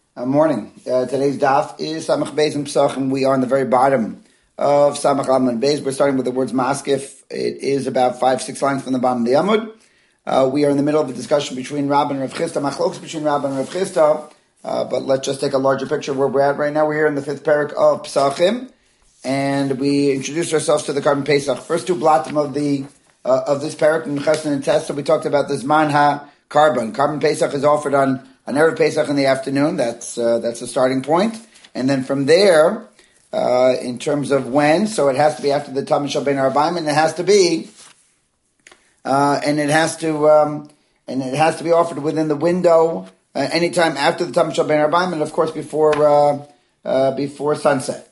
Morning. Today's daf is Samach Beis and Pesach, and we are on the very bottom of Samach Amud Beis. We're starting with the words Maskif. It is about 5-6 lines from the bottom of the Amud. We are in the middle of a discussion between Rav and Rav Chisda, Machlokes between Rav and Rav Chisda, but let's just take a larger picture of where we're at right now. We're here in the 5th parak of Pesachim, and we introduced ourselves to the Karban Pesach. First two blatim of this parak in Chesed and Test. So we talked about this Manha Karban. Karban Pesach is offered on Erev Pesach in the afternoon. That's the starting point, and then from there, in terms of when, so it has to be after the Tamid Shel Ben Arbaim, and it has to be, and it has to be offered within the window anytime after the Tamid Shel Ben Arbaim, and of course before sunset.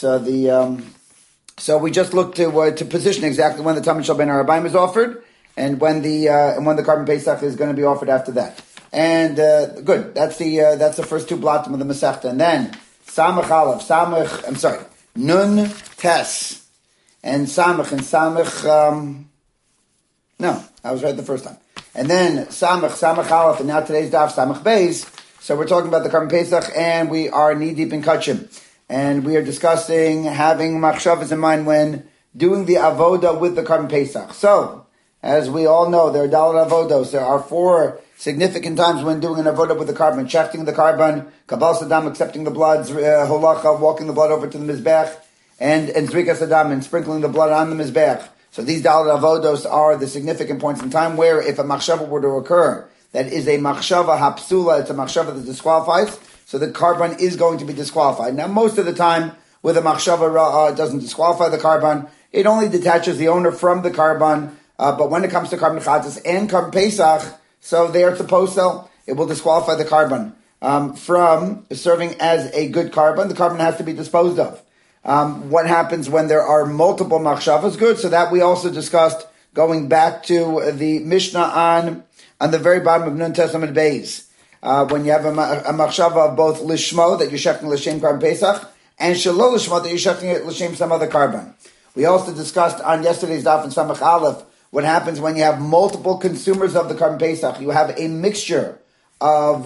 So we just look to position exactly when the Tamid Shel Ben Arbaim is offered, and when the Karban Pesach is going to be offered after that. And good. That's the first two blatim of the Masechta, and then Samach Aleph, Nun Tes, and Samach. No, I was right the first time. And then Samach Aleph, and now today's daf Samach Beis. So we're talking about the Karban Pesach, and we are knee deep in Kachim, and we are discussing having machshavas in mind when doing the avoda with the Karban Pesach. So, as we all know, there are daled avodos. There are 4 significant times when doing an avodah with the carbon: shechting the carbon, kabal sadam, accepting the blood, holacha, walking the blood over to the mizbech, and zrika sadam, and sprinkling the blood on the mizbech. So these daled avodos are the significant points in time where, if a machshava were to occur, that is a machshava hapsula, it's a machshava that disqualifies, so the carbon is going to be disqualified. Now, most of the time, with a machshava ra'ah, it doesn't disqualify the carbon; it only detaches the owner from the carbon. But when it comes to Karban Chatzos and Karban Pesach, so they are supposed to, it will disqualify the carbon from serving as a good carbon. The carbon has to be disposed of. What happens when there are multiple machshavas? Good. So that we also discussed going back to the Mishnah on the very bottom of Nun Tes Amud Beis. When you have a machshava of both lishmo, that you're shechting l'shem Karban Pesach, and shelo lishmo, that you're shechting l'shem some other carbon. We also discussed on yesterday's daf in Samach Aleph what happens when you have multiple consumers of the Karban Pesach. You have a mixture of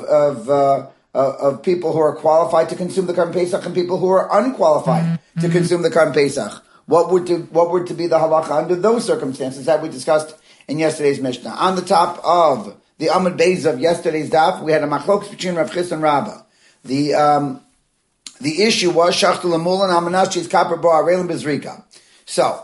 people who are qualified to consume the Karban Pesach and people who are unqualified to consume the Karban Pesach. What would to be the halacha under those circumstances that we discussed in yesterday's Mishnah? On the top of the Amud Beis of yesterday's daf, we had a machlokes between Rav Chisda and Rabbah. The issue was shachtu lemulan amanashis kaper bo arelim bezrika. So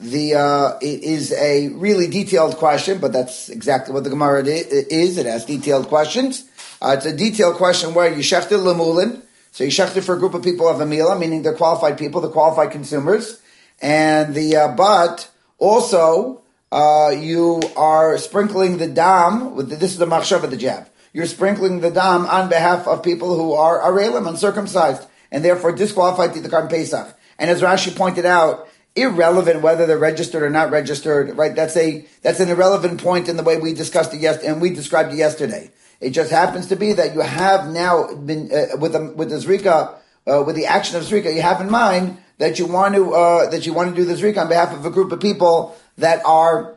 it is a really detailed question, but that's exactly what the Gemara is. It has detailed questions. It's a detailed question where you shechted lemulin, so you shechted for a group of people of a milah, meaning they're qualified people, the qualified consumers, and but also you are sprinkling the dam. This is the machshav of the jab. You're sprinkling the dam on behalf of people who are arelim, uncircumcised, and therefore disqualified to the Karban Pesach. And as Rashi pointed out, irrelevant whether they're registered or not registered, right? That's an irrelevant point in the way we discussed it and we described it yesterday. It just happens to be that you have now been with the zrika, with the action of zrika, you have in mind that you want to do the zrika on behalf of a group of people that are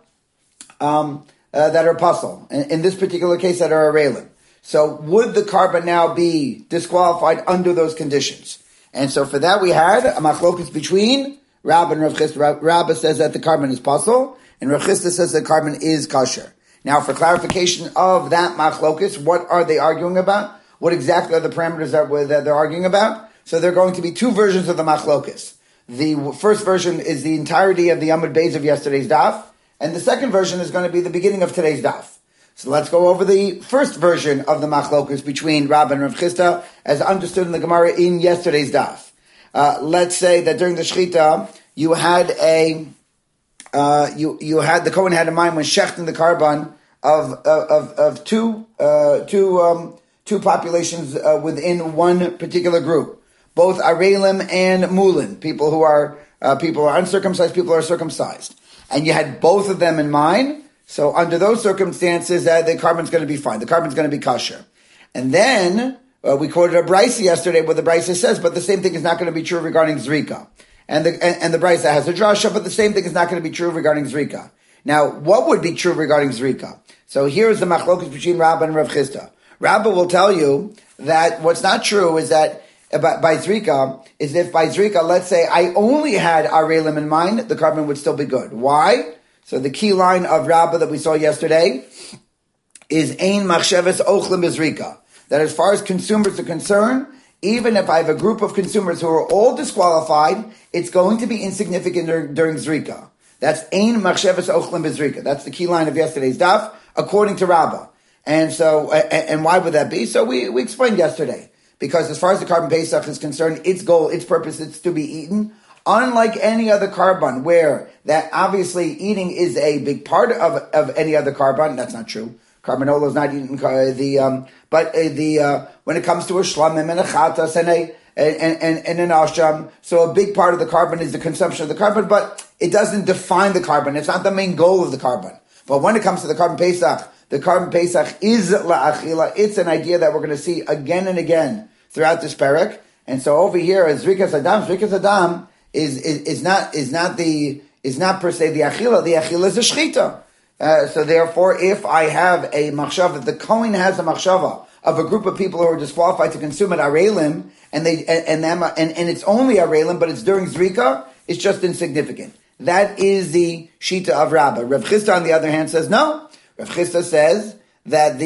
puzzle. In this particular case, that are arelim. So would the carbon now be disqualified under those conditions? And so for that we had a machlokus between Rabbah and Rav Chisda. Rabbah says that the carbon is pasul, and Rav Chisda says the carbon is kosher. Now, for clarification of that machlokus, what are they arguing about? What exactly are the parameters that they're arguing about? So there are going to be 2 versions of the machlokus. The first version is the entirety of the Amud Beis of yesterday's daf, and the second version is going to be the beginning of today's daf. So let's go over the first version of the machlokus between Rabbah and Rav Chisda, as understood in the Gemara in yesterday's daf. Let's say that during the shechita, you had the Kohen had in mind when shechting the carbon of two populations within one particular group, both arelim and mulin, people who are uncircumcised, people who are circumcised, and you had both of them in mind. So under those circumstances, the carbon's going to be fine. The carbon's going to be kosher, and then. We quoted a brisa yesterday where the brisa says, but the same thing is not going to be true regarding zrika. And the brisa has a drasha, but the same thing is not going to be true regarding zrika. Now, what would be true regarding zrika? So here's the machlokas between Rabbah and Rav Chisda. Rabba will tell you that what's not true is that by Zrika, is if by Zrika, let's say I only had Arelim in mind, the carbon would still be good. Why? So the key line of Rabba that we saw yesterday is Ein Machsheves Ochlim Bezrika. That as far as consumers are concerned, even if I have a group of consumers who are all disqualified, it's going to be insignificant during Zrika. That's Ein Machsheves Ochlim Bezrika. That's the key line of yesterday's daf, according to Rabba. And so, and why would that be? So we explained yesterday. Because as far as the carbon Pesach is concerned, its goal, its purpose is to be eaten. Unlike any other carbon, where that obviously eating is a big part of any other carbon, that's not true. Carbanola is not eaten, when it comes to a shlamim and a chatas and an asham, so a big part of the carbon is the consumption of the carbon, but it doesn't define the carbon. It's not the main goal of the carbon. But when it comes to the carbon Pesach is la'achila. It's an idea that we're going to see again and again throughout this parak. And so over here, Zrikas Adam is not per se the achila. The achila is a shchita. So therefore, if I have a machshava, if the Kohen has a machshava of a group of people who are disqualified to consume it arelim, and it's only arelim, but it's during Zrika, it's just insignificant. That is the shita of Rabbah. Rav Chisda, on the other hand, says no. Rav Chisda says that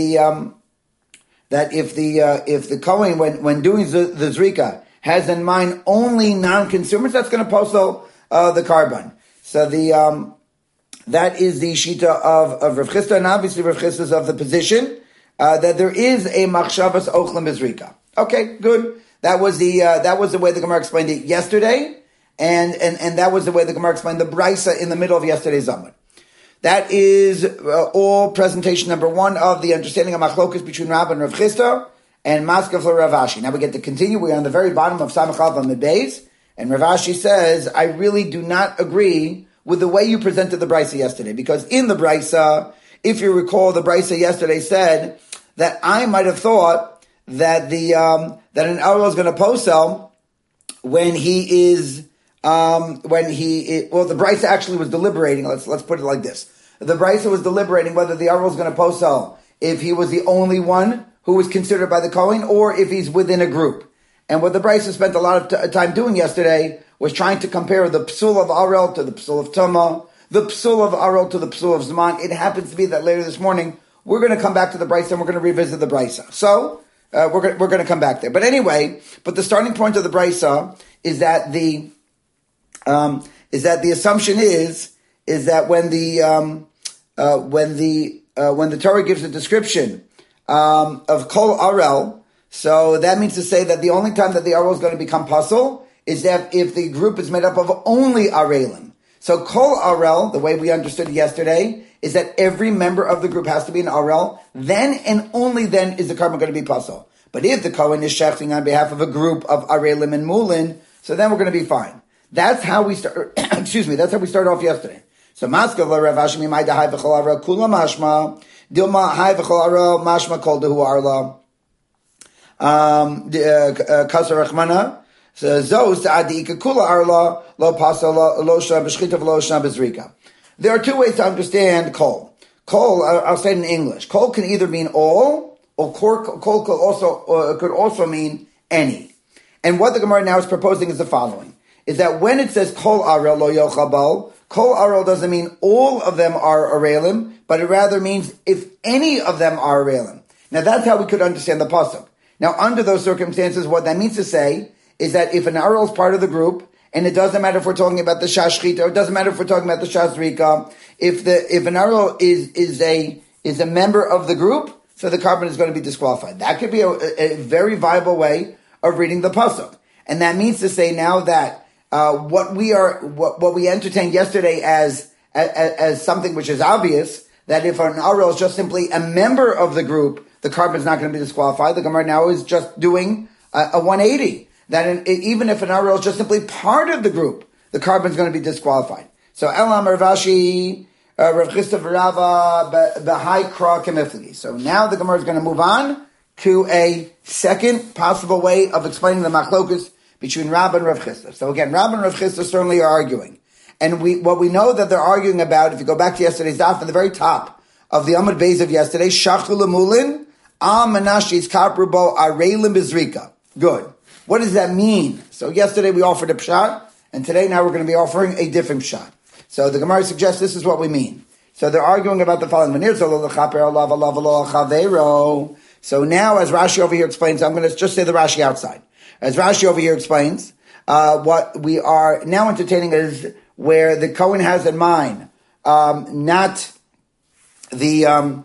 if the Kohen when doing the Zrika has in mind only non-consumers, that's going to posel the carbon. So that is the shita of Rav Chisda, and obviously Rav Chisda is of the position that there is a machshavas ochlim bezrika. Okay, good. That was the way the Gemara explained it yesterday, and that was the way the Gemara explained the brisa in the middle of yesterday's Amud. That is all presentation number 1 of the understanding of machlokas between Rabbah and Rav Chisda and Maskef for Rav Ashi. Now we get to continue. We're on the very bottom of Samach Alva Midbeis, and Rav Ashi says, I really do not agree with the way you presented the brisa yesterday, because in the brisa, if you recall, the brisa yesterday said that I might have thought that that an Arel is going to posel when he is the brisa actually was deliberating. Let's put it like this: the brisa was deliberating whether the Arel is going to posel if he was the only one who was considered by the Kohen, or if he's within a group. And what the brisa spent a lot of time doing yesterday was trying to compare the psul of Arel to the psul of Tama, the psul of Arel to the psul of Zman. It happens to be that later this morning we're going to come back to the brisa and we're going to revisit the brisa. So we're going to come back there. But anyway, the starting point of the brisa is that the assumption is that when the Torah gives a description of kol Arel, so that means to say that the only time that the Arel is going to become pasul is that if the group is made up of only Arelim. So kol Arel, the way we understood it yesterday, is that every member of the group has to be an Arel. Then and only then is the carbon going to be pasul. But if the Kohen is shechting on behalf of a group of Arelim and Mulin, so then we're going to be fine. That's how we start. That's how we started off yesterday. So maskav la Rav Ashi mimai da hay v'chol Arel kula mashma dilma hay v'chol Arel mashma kol dehu arla kasar rachmana. So zos adi kula arla lo pasal lo shna b'shchita v'lo shna b'zrika. There are 2 ways to understand kol. Kol, I'll say it in English. Kol can either mean all, or kol could also mean any. And what the Gemara now is proposing is the following: is that when it says kol arel lo yochabal, kol arel doesn't mean all of them are arelim, but it rather means if any of them are arelim. Now that's how we could understand the pasuk. Now under those circumstances, what that means to say is that if an arel is part of the group, and it doesn't matter if we're talking about the shashchita, or it doesn't matter if we're talking about the shazrika, if an arel is a member of the group, so the carbon is going to be disqualified. That could be a very viable way of reading the pasuk, and that means to say now that what we entertained yesterday as something which is obvious, that if an arel is just simply a member of the group, the carbon is not going to be disqualified. The Gemara now is just doing a 180. That even if an arel is just simply part of the group, the carbon is going to be disqualified. So Elam Rav Ashi, Rav Chisda v'Rava b'hai kra kemiflagi. So now the Gemara is going to move on to a second possible way of explaining the machlokus between Rabbah and Rav Chisda. So again, Rabbah and Rav Chisda certainly are arguing. And what we know that they're arguing about, if you go back to yesterday's daf, at the very top of the Amud Beis of yesterday, Shachlu Lemulin, Al Menashe's Kaprubo Arelim Bizrika. Good. What does that mean? So yesterday we offered a pshat, and today now we're going to be offering a different pshat. So the Gemara suggests this is what we mean. So they're arguing about the following. So now, as Rashi over here explains, I'm going to just say the Rashi outside. As Rashi over here explains, what we are now entertaining is where the Kohen has in mind, not an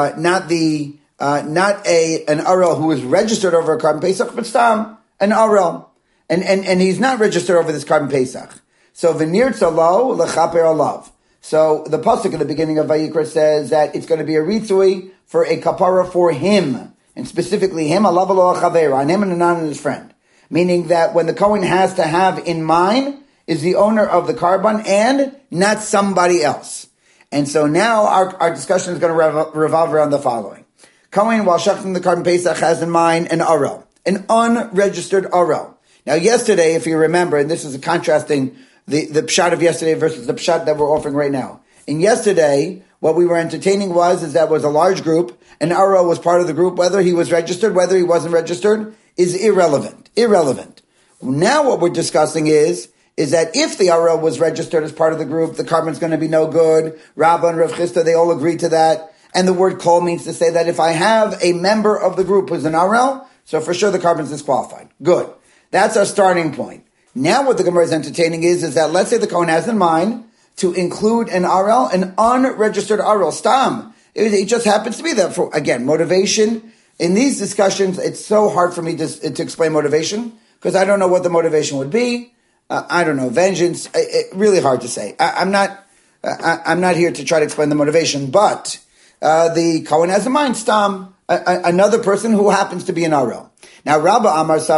Arel who is registered over a Karban Pesach, but Stam, an Arel. And he's not registered over this Karban Pesach. So v'nirtza lo lechaper alav. So the pasuk at the beginning of Vayikra says that it's going to be a ritzui for a kapara for him, and specifically him, alav lo chaver, on him and Anan and his friend. Meaning that when the Kohen has to have in mind is the owner of the Karban and not somebody else. And so now our discussion is going to revolve around the following. Kohen, while shechting the Karban Pesach, has in mind an Arel, an unregistered Arel. Now yesterday, if you remember, and this is contrasting the pshat of yesterday versus the pshat that we're offering right now. And yesterday, what we were entertaining was that was a large group, and Arel was part of the group. Whether he was registered, whether he wasn't registered, is irrelevant. Now what we're discussing is that if the Arel was registered as part of the group, the Karban's going to be no good. Rabba and Rav Chisda, they all agree to that. And the word kol means to say that if I have a member of the group who's an Arel, so for sure the Karban's disqualified. Good. That's our starting point. Now what the Gemara is entertaining is that let's say the Kohen has in mind to include an Arel, an unregistered Arel, Stam. It just happens to be that for, again, motivation. In these discussions, it's so hard for me to explain motivation because I don't know what the motivation would be. I don't know, vengeance. Really hard to say. I'm not here to try to explain the motivation, but the Kohen has in mind, Stam, another person who happens to be an Arel. Now, Rabba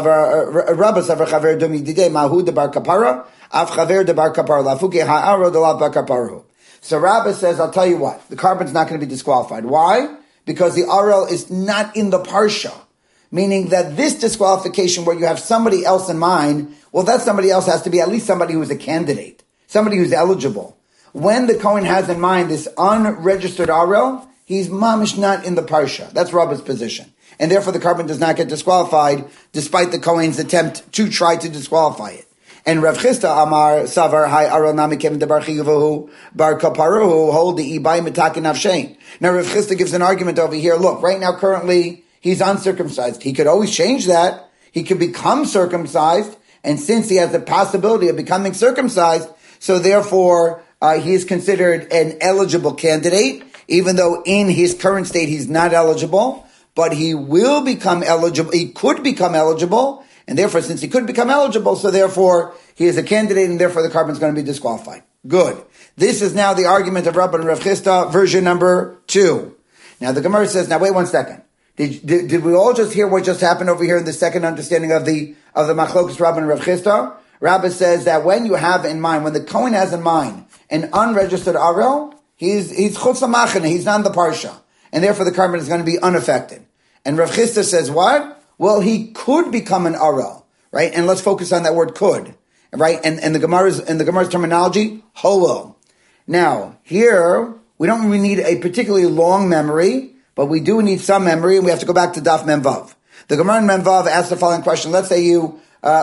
Savar Chaver Domi Dide Mahu de Bar Kapara, Av Chaver de Bar Kapara, Lafuke Ha'aro de La Bar Kaparu. So Rabba says, I'll tell you what, the Karban's not going to be disqualified. Why? Because the Arel is not in the Parsha. Meaning that this disqualification where you have somebody else in mind, well, that somebody else has to be at least somebody who's a candidate, somebody who's eligible. When the Kohen has in mind this unregistered Arel, he's mamish not in the Parsha. That's Rabba's position. And therefore the Karban does not get disqualified, despite the Kohen's attempt to try to disqualify it. And Rav Chisda Amar Savar Hai Arel Namikem Debar Chiyuvahu Bar Kaparuhu hold the Ibai Mitakin Avshein. Now Rav Chisda gives an argument over here. Look, right now currently he's uncircumcised. He could always change that. He could become circumcised. And since he has the possibility of becoming circumcised, so therefore he is considered an eligible candidate, even though in his current state he's not eligible. But he will become eligible, he could become eligible, and therefore, since he could become eligible, so therefore, he is a candidate, and therefore the Karban's going to be disqualified. Good. This is now the argument of Rabban and Rav Chisda, version number 2. Now the Gemara says, now wait 1 second. Did we all just hear what just happened over here in the second understanding of the Machlokas Rabban and Rav Chisda? Rabba says that when you have in mind, when the Kohen has in mind an unregistered Arel, he's chutz l'machane, he's not in the Parsha. And therefore the Karban is going to be unaffected. And Rav Chisda says what? Well, he could become an Arel, right? And let's focus on that word could, right? And the Gemara's terminology, holol. Now, here, we don't really need a particularly long memory, but we do need some memory, and we have to go back to Daf Memvav. The Gemara in Memvav asks the following question. Let's say you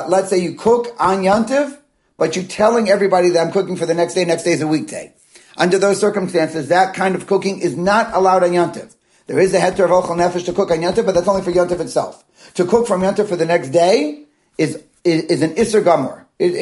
cook on Yantiv, but you're telling everybody that I'm cooking for the next day is a weekday. Under those circumstances, that kind of cooking is not allowed on Yantiv. There is a heter of Ochel Nefesh to cook on Yantiv, but that's only for Yantiv itself. To cook from Yantiv for the next day is an Isser Gamor.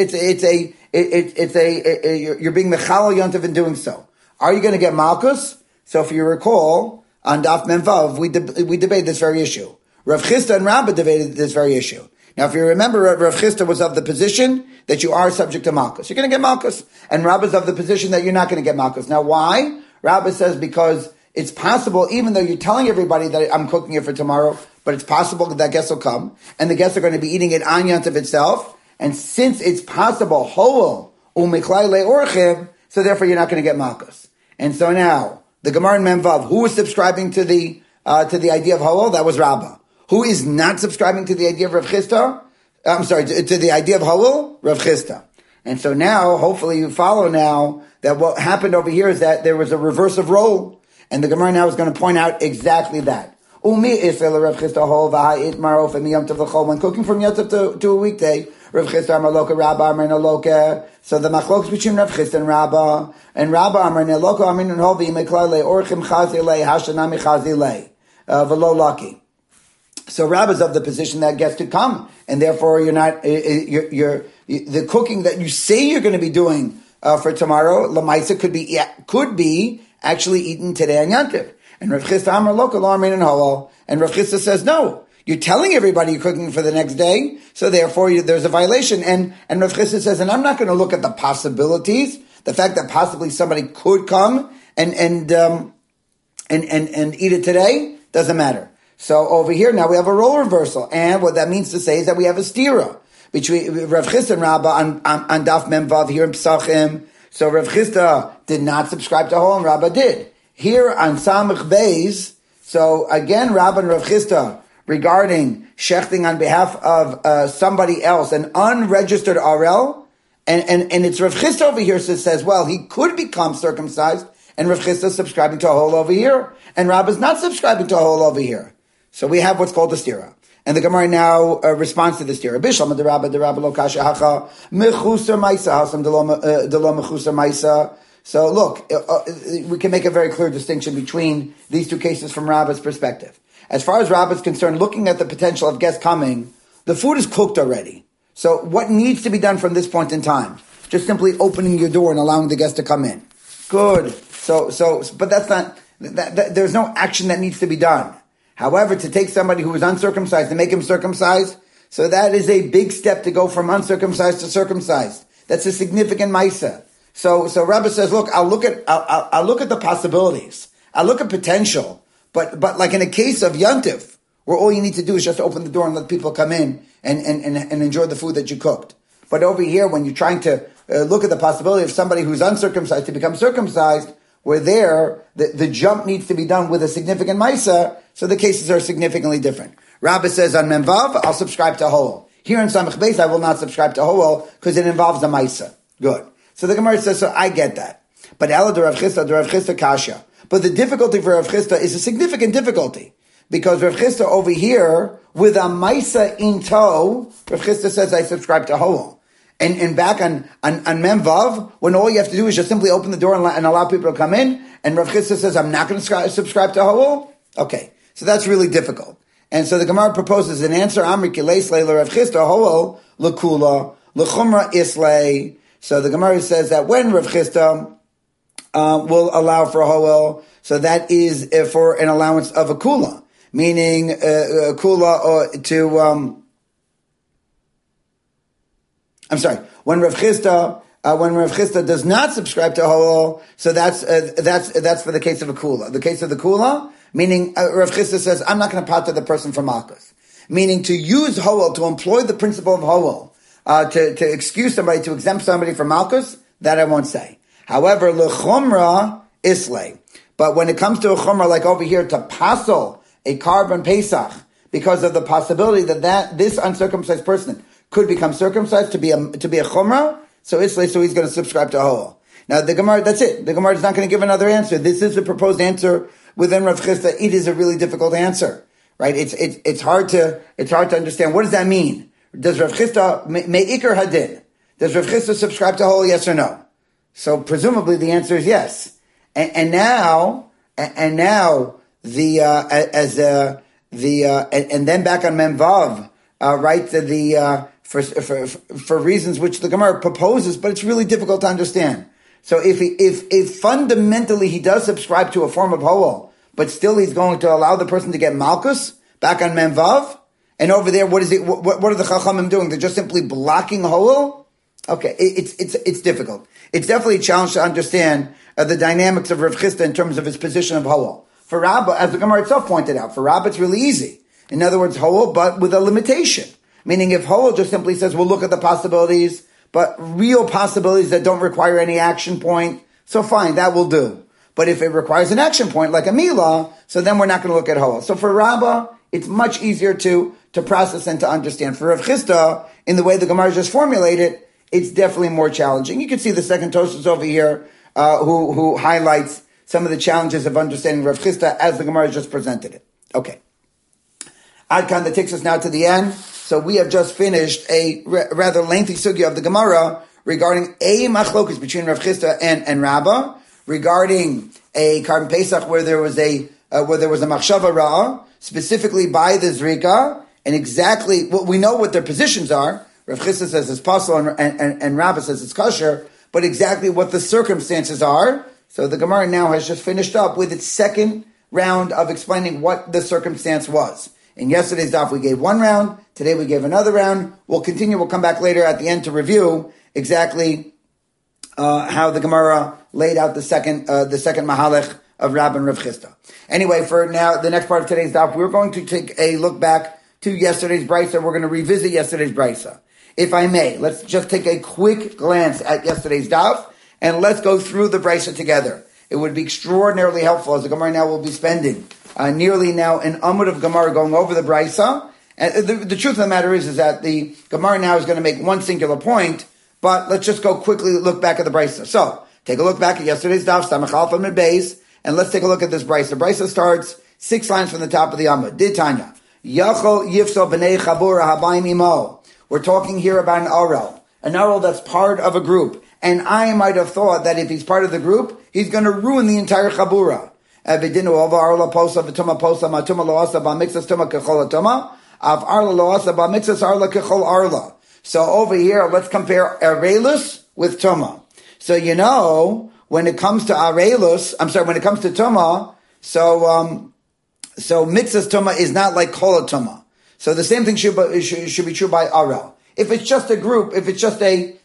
You're being Mechal Yantiv in doing so. Are you going to get Malkus? So if you recall, on Daf Memvav, we debate this very issue. Rav Chisda and Rabba debated this very issue. Now, if you remember, Rav Chisda was of the position that you are subject to Malkus. You're going to get Malkus. And Rabba's of the position that you're not going to get Malkus. Now, why? Rabba says because it's possible, even though you're telling everybody that I'm cooking it for tomorrow, but it's possible that guests will come, and the guests are going to be eating it on Yantiv itself, and since it's possible, Hoel, Umichlai le'orchim, so therefore you're not going to get Malkus. And so now, the Gemara in Memvav, who is subscribing to the idea of Hoel? That was Rabba. Who is not subscribing to the idea of Rav Chisda? To the idea of Hoel? Rav Chisda. And so now, hopefully you follow now, that what happened over here is that there was a reverse of role. And the Gemara now is going to point out exactly that. Umi Isel Rav Chisda Hol V'Ha'it Marof Miyam Tov L'Chol. When cooking from Yom Tov to a weekday, Rav Chisda Amar Loka, Rabba Amar Neloka. So the machlokes between Rav Chisda and Rabba Amar Neloka Amar Nenhol V'Yimeklai Le Orchim Chazi Le Hashanami Chazi Le V'Lo Laki. So Rabba's of the position that gets to come, and therefore you're not the cooking that you say you're going to be doing for tomorrow. Lamaisa could be actually eaten today on Yantiv. And Rav Chisda Amar Loka Lo Amar Nenhol. And Rav Chisda says no. You're telling everybody you're cooking for the next day, so therefore there's a violation. And Rav Chisda says, and I'm not going to look at the possibilities, the fact that possibly somebody could come and eat it today doesn't matter. So over here now we have a role reversal, and what that means to say is that we have a stira between Rav Chisda and Rabba on Daf Mem Vav here in Pesachim. So Rav Chisda did not subscribe to Hol, and Rabba did. Here on Samach Beis, so again Rabba and Rav Chisda regarding shechting on behalf of somebody else, an unregistered RL, and it's Rav Chisda over here that says, well, he could become circumcised, and Rav Chisda is subscribing to a Hol over here, and Rabba is not subscribing to a Hol over here. So we have what's called the stira. And the Gemara now responds to the stira. Bishlam the Rabba lo kasha hacha mechuser maisa hasam de lo mechuser maisa. So look, we can make a very clear distinction between these two cases from Rabba's perspective. As far as Rabba is concerned, looking at the potential of guests coming, the food is cooked already. So what needs to be done from this point in time? Just simply opening your door and allowing the guests to come in. Good. But that's not, there's no action that needs to be done. However, to take somebody who is uncircumcised and make him circumcised, so that is a big step to go from uncircumcised to circumcised. That's a significant maisa. So Rabbi says, look, I'll look at the possibilities. I'll look at potential. But like in a case of Yantiv, where all you need to do is just open the door and let people come in and enjoy the food that you cooked. But over here, when you're trying to look at the possibility of somebody who's uncircumcised to become circumcised, where there, the jump needs to be done with a significant maisa, so the cases are significantly different. Rabbi says on Memvav, I'll subscribe to Hol. Here in Samach Beis, I will not subscribe to Hol because it involves a maisa. Good. So the Gemara says, so I get that. But Ela de Rav Chisda kasha. But the difficulty for Rav Chisda is a significant difficulty. Because Rav Chisda over here, with a maisa in tow, Rav Chisda says, I subscribe to Hol. And back on Memvav, when all you have to do is just simply open the door and allow people to come in, and Rav Chisda says, I'm not going to subscribe to Hol. Okay. So that's really difficult. And so the Gemara proposes an answer, Amri Kilei Slei Rav Chisda Hol L'Kula L'Chumra Islay. So the Gemara says that when Rav Chisda will allow for a Hol, so that is for an allowance of a Kula, meaning a Kula or to, I'm sorry, when Rav Chisda does not subscribe to Hol, so that's for the case of a Kula. The case of the Kula, meaning Rav Chisda says, I'm not going to pater the person from Malkus. Meaning to use Hol, to employ the principle of Hol, to excuse somebody, to exempt somebody from Malkus, that I won't say. However, L'chumra Islay. But when it comes to a Chumra, like over here, to passel a carbon Pesach, because of the possibility that this uncircumcised person could become circumcised to be a Chumra, so Islay, so he's going to subscribe to Hol. Now the Gemara, that's it. The Gemara is not going to give another answer. This is the proposed answer within Rav Chisda. It is a really difficult answer, right? It's hard to understand. What does that mean? Does Rav Chisda me'ikar hadin? Does Rav Chisda subscribe to Hol? Yes or no? So presumably the answer is yes. And now and then back on Memvav, right? For reasons which the Gemara proposes, but it's really difficult to understand. So if fundamentally he does subscribe to a form of Hol, but still he's going to allow the person to get Malkus back on Memvav, and over there, what are the Chachamim doing? They're just simply blocking Hol? Okay, it's difficult. It's definitely a challenge to understand the dynamics of Rav Chisda in terms of his position of Hol. For Rabba, as the Gemara itself pointed out, for Rabba it's really easy. In other words, Hol, but with a limitation. Meaning if Hol just simply says, we'll look at the possibilities, but real possibilities that don't require any action point, so fine, that will do. But if it requires an action point, like a Milah, so then we're not going to look at Hol. So for Rabba, it's much easier to process and to understand. For Rav Chisda, in the way the Gemara just formulated, it's definitely more challenging. You can see the second Tosfos over here, who highlights some of the challenges of understanding Rav Chisda as the Gemara just presented it. Okay. Adkan, that takes us now to the end. So we have just finished a rather lengthy sugya of the Gemara regarding a machlokus between Rav Chisda and Rabbah, regarding a Karban Pesach where there was a machshava ra'ah, specifically by the Zrika, and exactly what we know what their positions are. Rav Chisda says it's possible, and Rabbah says it's kosher, but exactly what the circumstances are. So the Gemara now has just finished up with its second round of explaining what the circumstance was. In yesterday's daf, we gave one round. Today, we gave another round. We'll continue. We'll come back later at the end to review exactly how the Gemara laid out the second mahalech of Rabbah and Rav Chisda. Anyway, for now, the next part of today's daf, we're going to take a look back to yesterday's brisa. We're going to revisit yesterday's brisa. If I may, let's just take a quick glance at yesterday's daf, and let's go through the brisa together. It would be extraordinarily helpful, as the Gemara now will be spending nearly now an amud of Gemara going over the brisa. And the truth of the matter is that the Gemara now is going to make one singular point, but let's just go quickly look back at the brisa. So, take a look back at yesterday's daf, Samach Alpha Mid Beis, and let's take a look at this brisa. The brisa starts 6 lines from the top of the amud. Did Tanya, Yachol Yifso B'nei Chabura Habayim Imo. We're talking here about an aral that's part of a group. And I might have thought that if he's part of the group, he's going to ruin the entire chabura. So over here, let's compare arelus with tuma. So when it comes to when it comes to tuma, so mitzvah's tuma is not like kol tuma. So the same thing should be true by arel. If it's just a group, if it's just a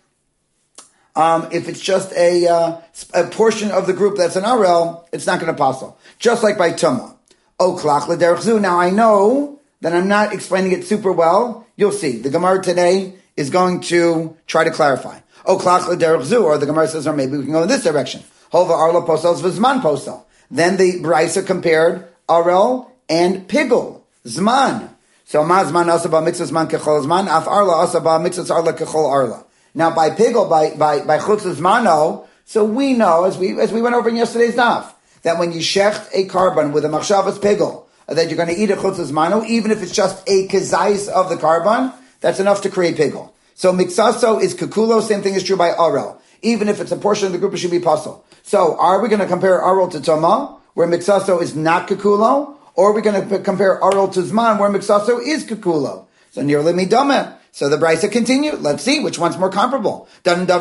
portion of the group that's an arel, it's not going to passel. Just like by tuma. Oklach l'derech zu. Now I know that I'm not explaining it super well. You'll see. The Gemara today is going to try to clarify. Oklach l'derech zu, or the Gemara says, or maybe we can go in this direction. Hova arla posel v'zman posel. Then the Brisa compared arel and pigul, zman. So ma zman asa ba mitzvah zman kechol zman, af arla asa ba mitzvah arla kechol arla. Now by pigul, by chutz zmano, so we know, as we went over in yesterday's daf, that when you shecht a carbon with a machshavas pigul, that you're going to eat a chutz zmano, even if it's just a kezais of the carbon, that's enough to create pigul. So mixaso is kekulo, same thing is true by arel. Even if it's a portion of the group, it should be pasul. So are we going to compare arel to toma, where mixaso is not kekulo, or are we going to compare arel to zman, where mixaso is kekulo? So nearly midame. So the brisa continued. Let's see which one's more comparable. So the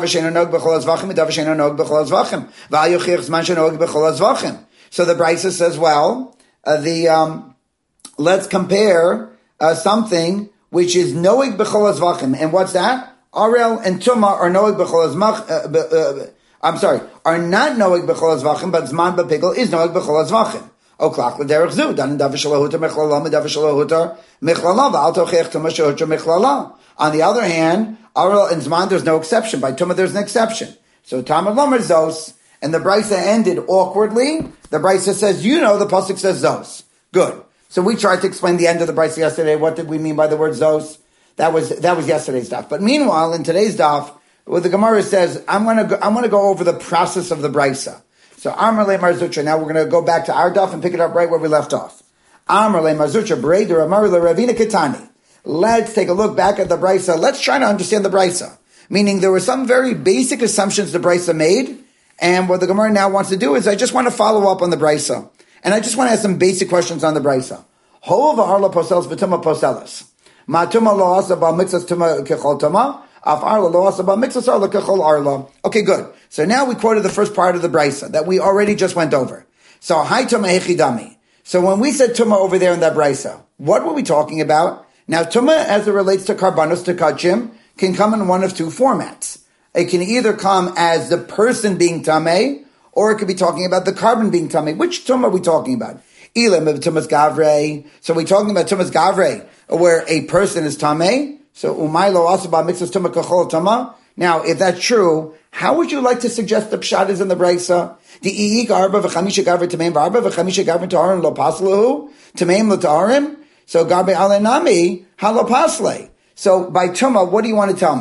brisa says, well, let's compare something which is noeg b'chol hazvachim. And what's that? Arel and tuma are noeg b'chol hazvachim. Are not noeg b'chol hazvachim, but zman b'pigel is noeg b'chol hazvachim. Oklach l'derech zu. Dan davishalohutar mechlala medavishalohutar mechlala v'al tochech tuma shehutar mechlala. On the other hand, arel and zman there's no exception. By tuma there's an exception. So tamar lomer zos, and the brisa ended awkwardly. The brisa says, the pasuk says zos. Good. So we tried to explain the end of the brisa yesterday. What did we mean by the word zos? That was yesterday's daf. But meanwhile, in today's daf, what the Gemara says, I'm going to go over the process of the brisa. So Amar le Marzutra. Now we're going to go back to our daf and pick it up right where we left off. Amar le Marzutra Breider Amar le Ravina Ketani. Let's take a look back at the brisa. Let's try to understand the brisa. Meaning there were some very basic assumptions the brisa made, and what the Gemara now wants to do is I just want to follow up on the brisa. And I just want to ask some basic questions on the brisa. Ho v'harla posels v'tuma poselas. Ma tuma lo asa ba mixas tuma kechol tuma. Af arla lo asa ba mixas arla kechol arla. Okay, good. So now we quoted the first part of the brisa that we already just went over. So hai tuma hechidami. So when we said tuma over there in that brisa, what were we talking about? Now tuma, as it relates to karbanos to kachim, can come in one of two formats. It can either come as the person being tameh, or it could be talking about the carbon being tameh. Which tumah are we talking about? Ilam of tumas gavre. So we're talking about tumas gavre, where a person is tameh. So umay lo asaba mixes tumah kachol tamah. Now, if that's true, how would you like to suggest the pshat is in the brisa? The iik arba v'chamisha gavre tameim v'arba v'chamisha gavre ta'arim lo paslahu tameim lo ta'arim. So garbe alenami halo pasle. So by tumah, what do you want to tell me?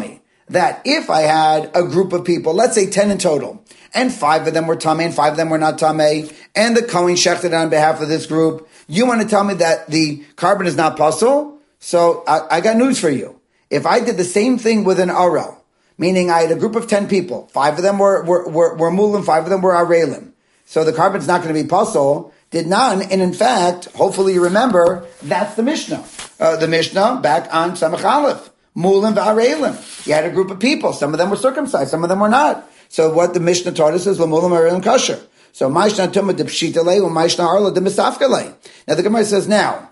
that if I had a group of people, let's say 10 in total, and 5 of them were tamei and 5 of them were not tamei, and the Kohen shechted on behalf of this group, you want to tell me that the carbon is not pasul? So I got news for you. If I did the same thing with an arel, meaning I had a group of 10 people, 5 of them were mulim, 5 of them were arelim, so the carbon's not going to be pasul, did none, and in fact, hopefully you remember, that's the Mishnah. The Mishnah back on Samach Aleph. Mulim v'arelim. You had a group of people. Some of them were circumcised. Some of them were not. So what the Mishnah taught us is L'mulim v'arelim kosher. So Ma'ishna Tumah de Pshitale or Ma'ishna Arla de Misafkale. Now the Gemara says now,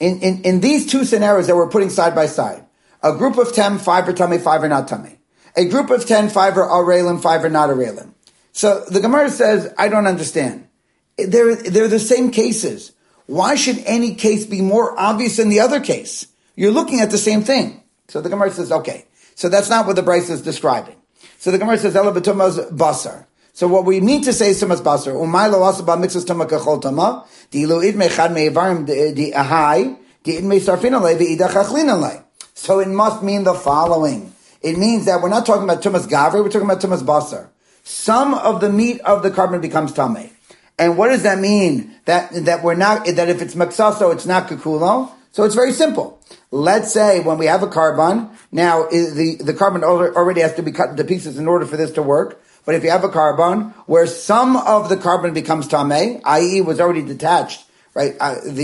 in these two scenarios that we're putting side by side, a group of 10, 5 are tamei, 5 are not tamei. A group of 10, 5 are arelim, 5 are not arelim. So the Gemara says, I don't understand. They're the same cases. Why should any case be more obvious than the other case? You're looking at the same thing. So the Gemara says, okay. So that's not what the Brisa is describing. So the Gemara says, Ela b'tumah's basar. So what we need to say is tumas basar. Umay lo asa ba mixas tumah kachol tumah. Di'ilu idme chad me'evarim di ahai. Di'idme sarfin alei v'idach achlin alei. So it must mean the following. It means that we're not talking about tumas gavri, we're talking about tumas basar. Some of the meat of the carbon becomes tamei. And what does that mean? That we're not, that if it's maksaso, it's not kakulo? So it's very simple. Let's say when we have a carbon, now the carbon already has to be cut into pieces in order for this to work. But if you have a carbon where some of the carbon becomes tamei, i.e. was already detached, right?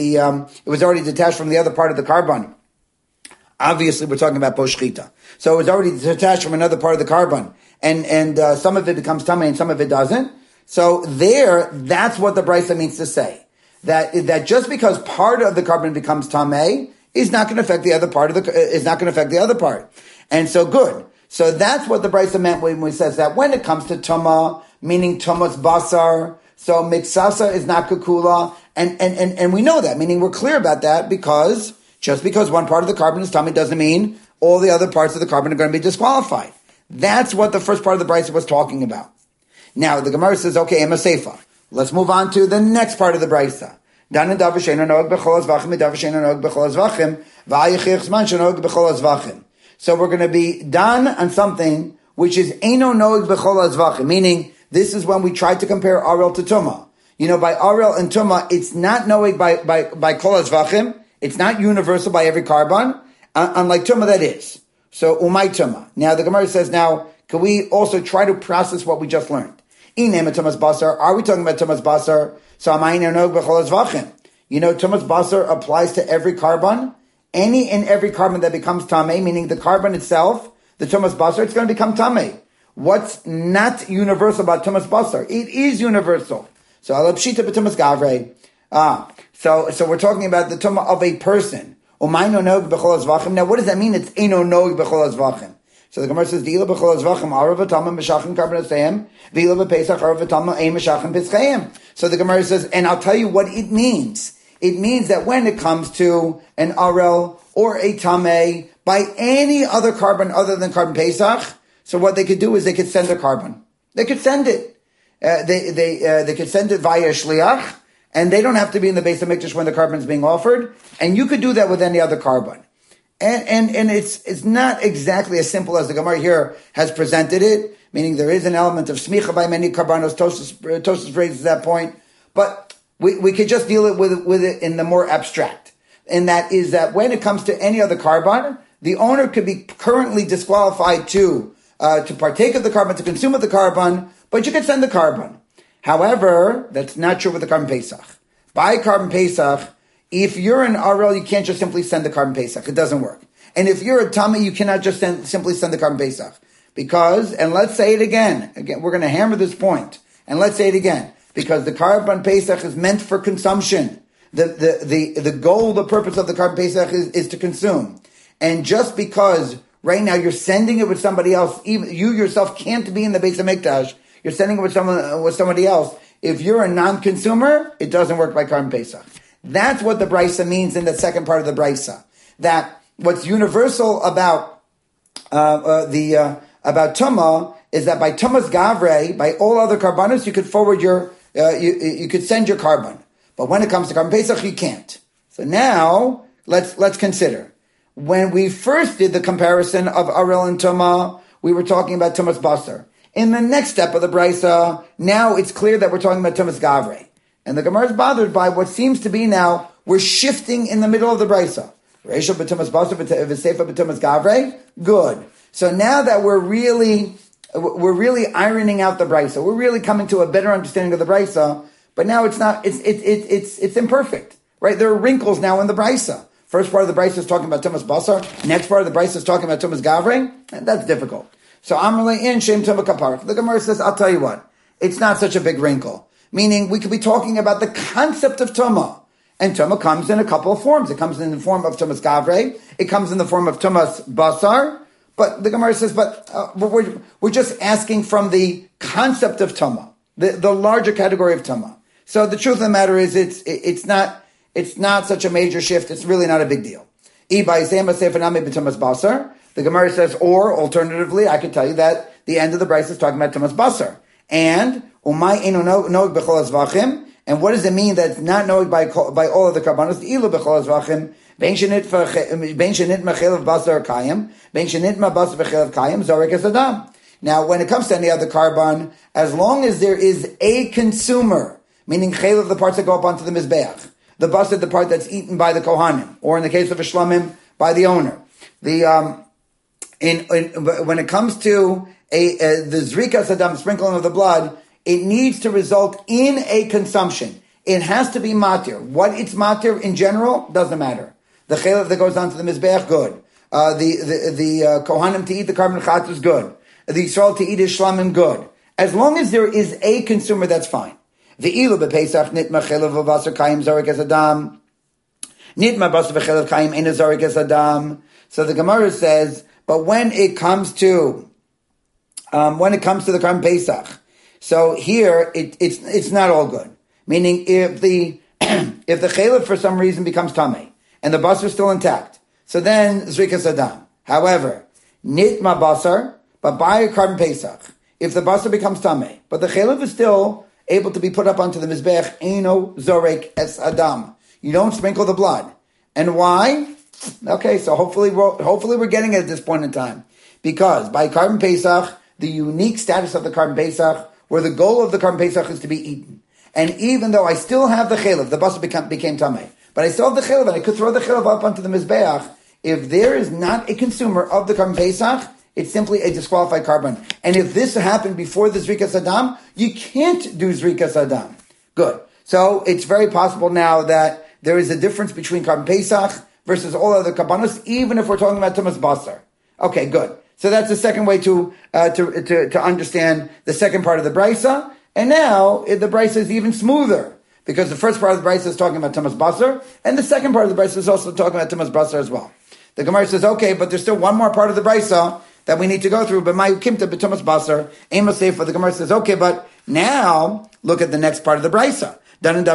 It was already detached from the other part of the carbon. Obviously, we're talking about poshchita. So it was already detached from another part of the carbon, and some of it becomes tamei and some of it doesn't. So that's what the Brisa means to say. That just because part of the carbon becomes tamei is not going to affect the other part is not going to affect the other part. And so good. So that's what the Brisa meant when we says that when it comes to tuma, meaning tumas basar, so mixasa is not kukula, and we know that, meaning we're clear about that because just because one part of the carbon is tamei doesn't mean all the other parts of the carbon are going to be disqualified. That's what the first part of the Brisa was talking about. Now, the Gemara says, okay, Ema Seifa. Let's move on to the next part of the Brisa. Dan and Davar she'eino noeg b'chol hazvachim, Davar she'eino noeg b'chol hazvachim, v'ayich zman she'noeg b'chol hazvachim. So we're going to be done on something which is eino noeg b'chol hazvachim, meaning this is when we try to compare Arel to Tumah. You know, by Arel and Tumah, it's not noeg by kol hazvachim, it's not universal by every carbon, unlike Tumah that is. So, umay Tumah. Now, the Gemara says, now, can we also try to process what we just learned? Are we talking about tumas basar? So you know, tumas basar applies to every carbon. Any and every carbon that becomes tamei, meaning the carbon itself, the tumas basar, it's going to become tamei. What's not universal about tumas basar? It is universal. So alapshita b'tumas gavrei. So we're talking about the tumah of a person. Now, what does that mean? It's eno noeg b'chol hazvachim. So the Gemara says, "V'ila b'chol hazvachim arav v'tamim b'shachim carbon asayim, v'ila b'pesach arav v'tamim ein b'shachim pischayim." So the Gemara says, and I'll tell you what it means. It means that when it comes to an arel or a tamei by any other carbon other than carbon pesach, so what they could do is they could send a carbon. They could send it. They could send it via shliach, and they don't have to be in the Beis HaMikdash when the carbon is being offered. And you could do that with any other carbon. And it's not exactly as simple as the Gemara here has presented it, meaning there is an element of smicha by many karbanos. Tosfos raises that point, but we could just deal with it in the more abstract. And that is that when it comes to any other carbon, the owner could be currently disqualified to partake of the carbon, to consume of the carbon, but you could send the carbon. However, that's not true with the carbon pesach. By carbon pesach, if you're an RL, you can't just simply send the carbon pesach. It doesn't work. And if you're a tamei, you cannot just simply send the carbon pesach. Because, and let's say it again, we're going to hammer this point, and let's say it again, because the carbon pesach is meant for consumption. The goal, the purpose of the carbon pesach is to consume. And just because right now you're sending it with somebody else, even you yourself can't be in the Beis HaMikdash, you're sending it with somebody else. If you're a non-consumer, it doesn't work by carbon pesach. That's what the Brisa means in the second part of the Brisa. That what's universal about Tumah is that by Tumas Gavrei, by all other carbonos, you could forward you could send your carbon. But when it comes to carbon Pesach, you can't. So now, let's consider. When we first did the comparison of Arel and Tumah, we were talking about Tumas Basar. In the next step of the Brisa, now it's clear that we're talking about Tumas Gavre. And the Gemara is bothered by what seems to be now, we're shifting in the middle of the Brisa. Reisha b'Tumas Basar v'Seifa b'Tumas Gavre. Good. So now that we're really ironing out the Brisa, we're really coming to a better understanding of the Brisa, but now it's imperfect, right? There are wrinkles now in the Brisa. First part of the Brisa is talking about Tumas Basar. Next part of the Brisa is talking about Tumas Gavre. And that's difficult. So Amrle in Shem Tumah Kaparak. The Gemara says, I'll tell you what, it's not such a big wrinkle. Meaning we could be talking about the concept of Tumah. And Tumah comes in a couple of forms. It comes in the form of Tumas Gavre. It comes in the form of Tumas Basar. But the Gemara says, we're just asking from the concept of Tumah, the larger category of Tumah. So the truth of the matter is, it's not such a major shift. It's really not a big deal. The Gemara says, or alternatively, I could tell you that the end of the Brisa is talking about Tumas Basar. And umay enu noeg b'chol hazvachim. And what does it mean that it's not noeg by all of the karbanos? Ilu b'chol hazvachim. Ben shenit mechelav basar kayim. Ben shenit ma basar b'chelav kayim. Zorek es adam. Now, when it comes to any other carbon, as long as there is a consumer, meaning chelav, the parts that go up onto the mizbeach, the basar, the part that's eaten by the kohanim, or in the case of a shlamim, by the owner. When it comes to the zrikas adam, sprinkling of the blood, it needs to result in a consumption. It has to be matir. What it's matir in general doesn't matter. The chelav that goes onto the mizbeach, good. The kohanim to eat the carbon chatz is good. The Yisrael to eat his shlamim, good. As long as there is a consumer, that's fine. The ilu bepesach nitma chelav v'vasar kayim zarek es adam. Nitma basar v'chelav kayim ein zarek es adam. So the Gemara says, but when it comes to the Karban Pesach, so here it's not all good. Meaning, if the chelav for some reason becomes tamei and the basar is still intact, so then zrikas adam. However, nitma basar, but by a Karban Pesach, if the basar becomes tamei, but the chelav is still able to be put up onto the mizbech, eino zorek es adam. You don't sprinkle the blood, and why? Okay, so hopefully we're getting it at this point in time. Because by Karban Pesach, the unique status of the Karban Pesach, where the goal of the Karban Pesach is to be eaten. And even though I still have the chelav, the basar became tamei, but I still have the chelav, and I could throw the chelav up onto the mizbeach, if there is not a consumer of the Karban Pesach, it's simply a disqualified carbon. And if this happened before the Zrikas Adam, you can't do Zrikas Adam. Good. So it's very possible now that there is a difference between Karban Pesach versus all other karbanos, even if we're talking about Tumas Basar. Okay, good. So that's the second way to understand the second part of the Brisa. And now the Brisa is even smoother, because the first part of the Brisa is talking about Tumas Basar, and the second part of the Brisa is also talking about Tumas Basar as well. The Gemara says, okay, but there's still one more part of the Brisa that we need to go through. But my kimta b'Tumas Basar, Amos Sefer. The Gemara says, okay, but now look at the next part of the Brisa. So the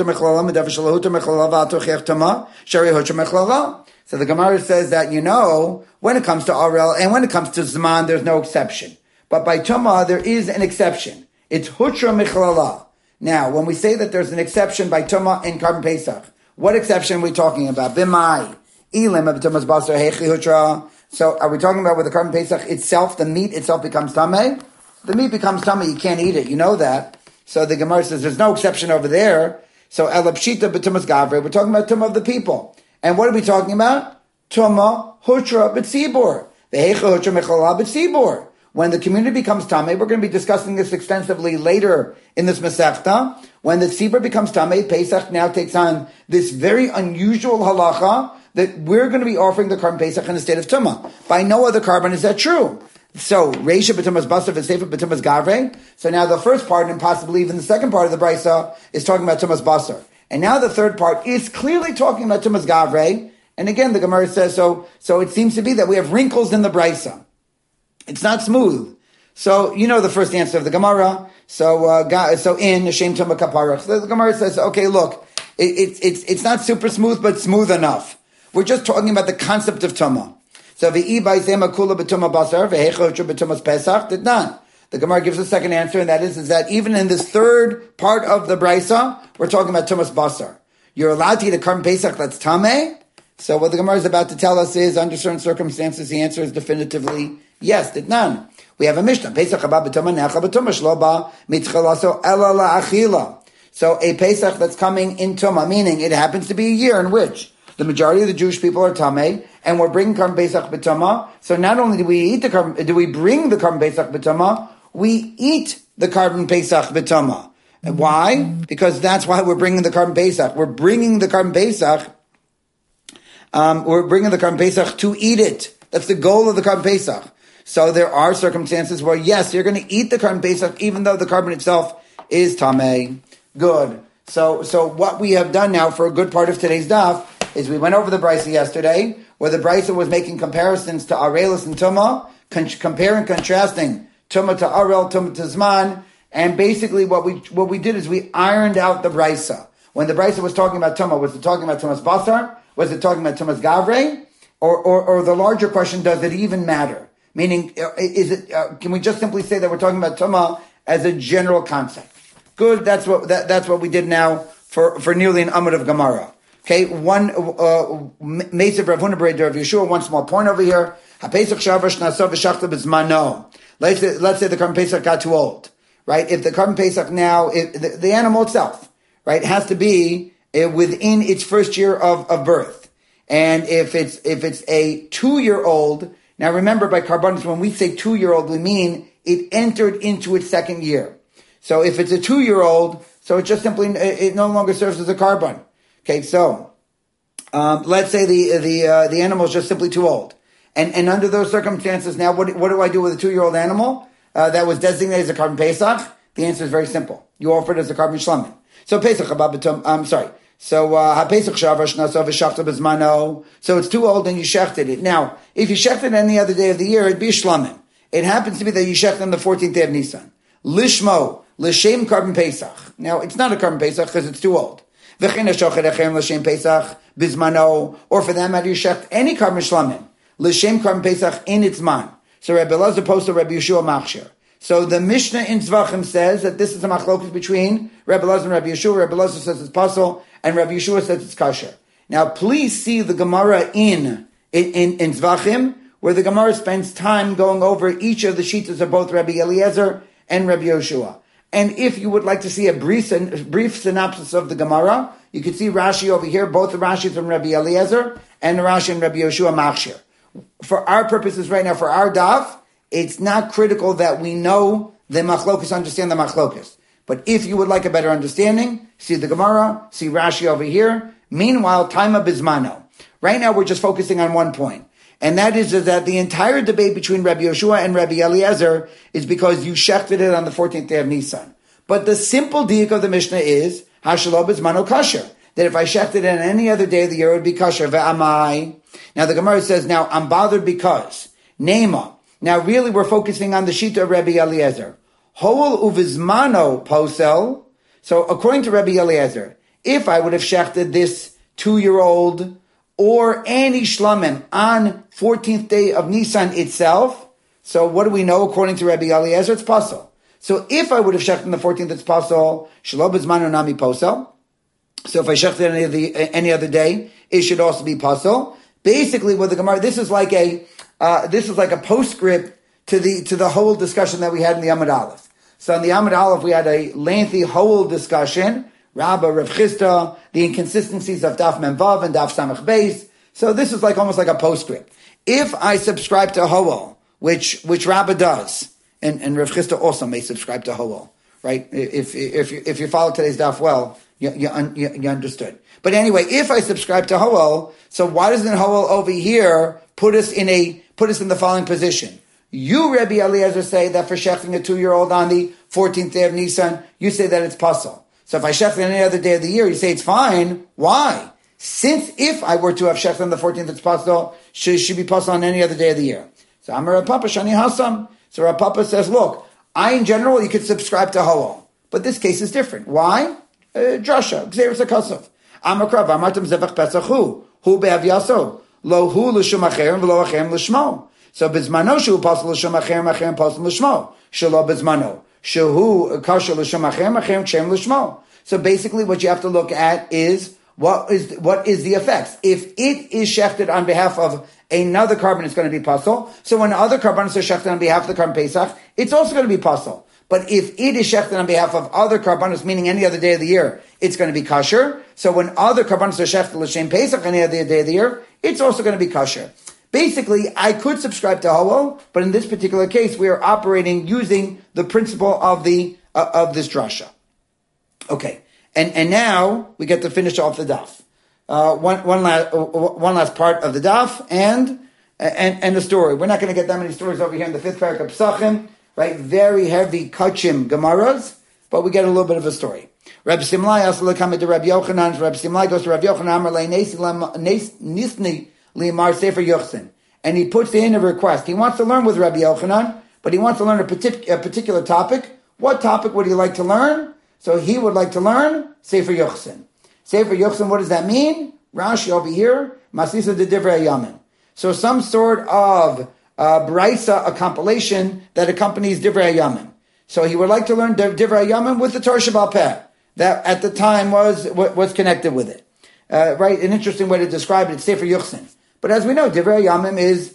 Gemara says that, when it comes to Arel and when it comes to Zman, there's no exception. But by Tumah, there is an exception. It's Hutra Michlala. Now, when we say that there's an exception by Tumah and Karban Pesach, what exception are we talking about? B'mai. Ilim of Tumas Basar Hechi Hutra. So are we talking about where the Karban Pesach itself, the meat itself becomes Tameh? The meat becomes Tameh, you can't eat it, you know that. So the Gemara says there's no exception over there. So Elapshita b'Tumas Gavre, we're talking about Tumah of the people. And what are we talking about? Tumah Hutra b'Tzibur. The Heicha Hutra Mechala b'Tzibur. When the community becomes Tameh, we're going to be discussing this extensively later in this Masechta. When the Tzibur becomes Tameh, Pesach now takes on this very unusual halacha that we're going to be offering the Karban Pesach in a state of Tumah. By no other carbon is that true. So, Reisha b'Tumas Basar v'Seifa b'Tumas Gavre. So now the first part, and possibly even the second part of the Brisa, is talking about Tumas Basar. And now the third part is clearly talking about Tumas Gavre. And again, the Gemara says, so it seems to be that we have wrinkles in the Brisa. It's not smooth. So, the first answer of the Gemara. So in Hashem Tumah Kaparach, the Gemara says, okay, look, it's not super smooth, but smooth enough. We're just talking about the concept of Tumah. So the Gemara gives a second answer, and that is that even in this third part of the Brisa, we're talking about Tumas Basar. You're allowed to eat a Karban Pesach that's Tameh, So what the Gemara is about to tell us is, under certain circumstances, the answer is definitively yes, did none. We have a Mishnah. Pesach haba b'tumah necha b'tumah shlo ba mitchalaso ela la'achila. So a Pesach that's coming in Tumah, meaning it happens to be a year in which the majority of the Jewish people are Tameh, and we're bringing Karban Pesach b'tumah. So not only do we bring the Karban Pesach b'tumah, we eat the Karban Pesach b'tumah. Why? Because that's why we're bringing the Karban Pesach. We're bringing the Karban Pesach to eat it. That's the goal of the Karban Pesach. So there are circumstances where, yes, you're going to eat the Karban Pesach, even though the Karban itself is Tameh. Good. So what we have done now for a good part of today's daf is we went over the Brisa yesterday, where the Brisa was making comparisons to Arelis and Tumah, comparing, contrasting Tumah to Arel, Tumah to Zman, and basically what we did is we ironed out the Brisa. When the Brisa was talking about Tumah, was it talking about Tumah's Basar? Was it talking about Tumah's Gavrei? Or the larger question, does it even matter? Meaning, can we just simply say that we're talking about Tumah as a general concept? Good, that's what we did now for nearly an Amud of Gemara. Okay, one Meitzav Rav Huna B'Rei Rav Yeshua, one small point over here. HaPesach Shavash Nasav V'Shachta B'Zmano. Let's say the Karban Pesach got too old, right? If the Karban Pesach now, the animal itself, right, has to be within its first year of birth. And if it's a 2-year-old, now remember by Karbanos, when we say 2-year-old, we mean it entered into its second year. So if it's a 2-year-old, so it just simply, it no longer serves as a Karban. Okay, so, let's say the animal is just simply too old. And under those circumstances, now what do I do with a 2-year-old animal, that was designated as a Karban Pesach? The answer is very simple. You offer it as a Karban Shlamim. So Pesach, So, ha-Pesach shavash nasav v'shachta b'zmano. So it's too old and you shechted it. Now, if you shechted it any other day of the year, it'd be a shlamim. It happens to be that you shechted on the 14th day of Nisan. Lishmo, l'shem Karban Pesach. Now, it's not a Karban Pesach because it's too old. V'chein ha'shochet echem l'shem Pesach b'zmano. Or for that matter, you shecht any Karban Shlamim. L'shem Karban Pesach in its man. So Rabbi Elazar posted Rabbi Yeshua Machshir. So the Mishnah in Zvachim says that this is a machlokus between Rabbi Elazar and Rabbi Yeshua. Rabbi Elazar says it's pasul, and Rabbi Yeshua says it's kasher. Now, please see the Gemara in Zvachim, where the Gemara spends time going over each of the shitas of both Rabbi Eliezer and Rabbi Yeshua. And if you would like to see a brief synopsis of the Gemara, you can see Rashi over here, both the Rashis from Rabbi Eliezer and the Rashi and Rabbi Yeshua Machshir. For our purposes right now, for our daf, it's not critical that we know the machlokus, understand the machlokus. But if you would like a better understanding, see the Gemara, see Rashi over here. Meanwhile, Taima Bizmano. Right now we're just focusing on one point. And that is that the entire debate between Rabbi Yeshua and Rabbi Eliezer is because you shechted it on the 14th day of Nisan. But the simple diak of the Mishnah is, Hashalo Bizmano kasher. That if I shechted it on any other day of the year, it would be kasher. Ve'amai. Now the Gemara says, now I'm bothered because. Nema. Now really we're focusing on the shita of Rabbi Eliezer. Hoel uvizmano posel. So according to Rabbi Eliezer, if I would have shechted this 2-year-old or any shlamim on 14th day of Nisan itself, so what do we know according to Rabbi Eliezer? It's pasul. So if I would have shechted on the 14th, it's pasul. Shelo bizmano nami posel. So if I shechted any other day, it should also be pasul. Basically, what the Gemara, this is like a postscript to the whole discussion that we had in the Amud Aleph. So in the Amud Aleph, we had a lengthy whole discussion, Rabbah, Rav Chisda, the inconsistencies of Daf Mem Vav and Daf Samach Beis. So this is almost like a postscript. If I subscribe to Hoel, which Rabbah does, and Rav Chisda also may subscribe to Hoel, right? If you follow today's Daf well, you understood. But anyway, if I subscribe to Hoel, so why doesn't Hoel over here put us in the following position? You, Rabbi Eliezer, say that for shechting a 2-year-old on the 14th day of Nisan, you say that it's pasul. So if I shecht on any other day of the year, you say it's fine. Why? Since if I were to have shecht on the 14th, it's pasul, should be pasul on any other day of the year. So Amar Rav Papa Shani Hasam. So Rav Papa says, look, in general, you could subscribe to Hoel. But this case is different. Why? Drasha, Gzeirus HaKosov. Amar Krav, Amartam Zevach Pesach Hu Be'av Yaso. Lo hu l'shum acherem v'lo acherem l'shmo. So bizmano shehu pasal l'shum acherem acherem pasal l'shmo. Shelo bizmano shehu kasher l'shum acherem acherem kshem l'shmo. So basically what you have to look at is what is the effects? If it is shechted on behalf of another carbon, it's going to be pasul. So when other carbonos are shechted on behalf of the carbon Pesach, it's also going to be pasul. But if it is shechted on behalf of other carbonos, meaning any other day of the year, it's going to be kosher. So when other carbonos are shechted l'shem Pesach any other day of the year, it's also going to be kosher. Basically, I could subscribe to Hillel, but in this particular case, we are operating using the principle of this drasha. Okay, and now we get to finish off the daf. One last part of the daf and the story. We're not going to get that many stories over here in the fifth parak of Pesachim, right? Very heavy kachim gemaras, but we get a little bit of a story. Reb Simlai also come to Reb Yochanan. Reb Simlai goes to Reb Yochanan. Amar lei nisni li'mar sefer yochsin, and he puts in a request. He wants to learn with Reb Yochanan, but he wants to learn a particular topic. What topic would he like to learn? So he would like to learn Sefer Yochsin. Sefer Yochsin, what does that mean? Rashi over here, Masisa de Divrei Yamin. So some sort of Braisa, a compilation that accompanies Divrei Yamin. So he would like to learn Divrei Yamin with the Torah Sheba'al Peh. That at the time was connected with it. Right? An interesting way to describe it, it's Sefer Yochsin. But as we know, Divrei Yamin it's